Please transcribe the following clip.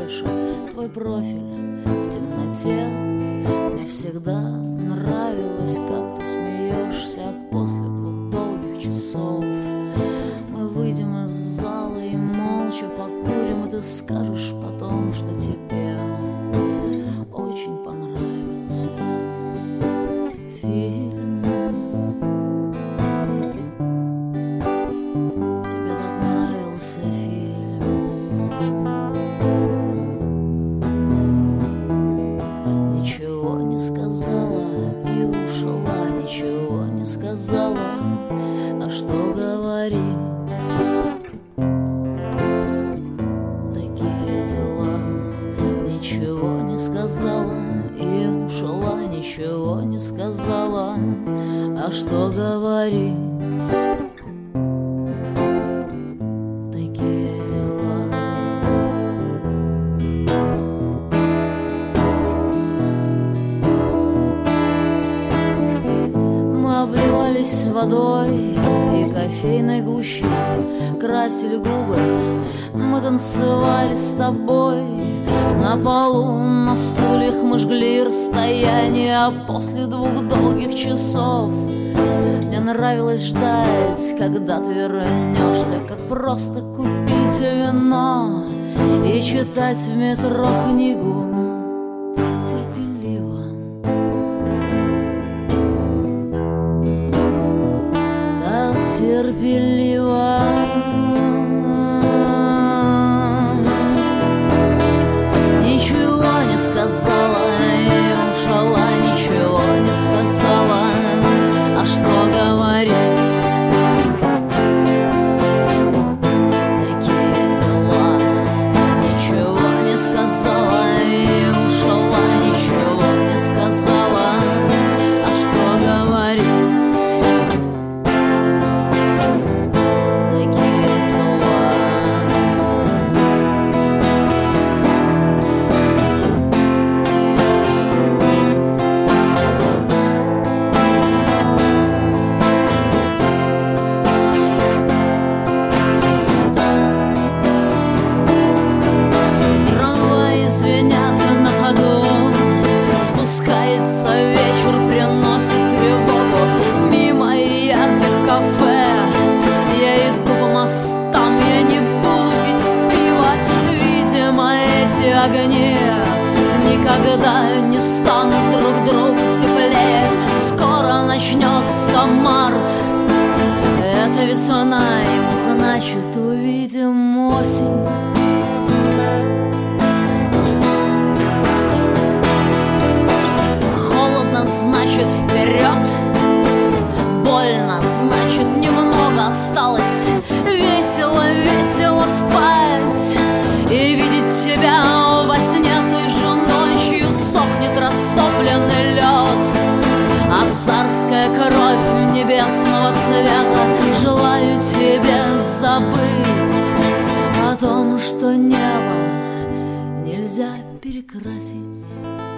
больше твой профиль в темноте. Мне всегда нравилось, как ты смеешься после 2 долгих часов. Мы выйдем из зала и молча покурим, и ты скажешь потом, что тебе очень понравился фильм. Тебе так нравился фильм. Ничего не сказала и ушла, ничего не сказала, а что говорить? Такие дела. Ничего не сказала и ушла, ничего не сказала, а что говорить? Такие дела. Мы обливались водой и кофейной гущей, красили губы, мы танцевали с тобой. На полу, на стульях мы жгли расстояние, а после 2 долгих часов мне нравилось ждать, когда ты вернешься, как просто купить вино и читать в метро книгу терпеливо. Так терпеливо. Ничего не сказала и ушла, ничего не сказала, а что говорить? Такие дела. Ничего не сказала и ушла, ничего не сказала, а что говорить? Такие дела. Трамваи звенят на ходу, спускается вечер, приносит тревогу. Мимо ярких кафе я иду по мостам, я не буду пить пиво. Видимо, эти огни никогда не станут друг другу теплее. Скоро начнется март, это весна, и мы, значит, увидим осень. Холодно, значит, вперед. Больно, значит, немного осталось. Весело, весело спать и видеть тебя во сне той же ночью. Сохнет растопленный лед, а царская кровь небесного цвета. Желаю тебе забыть о том, что небо нельзя перекрасить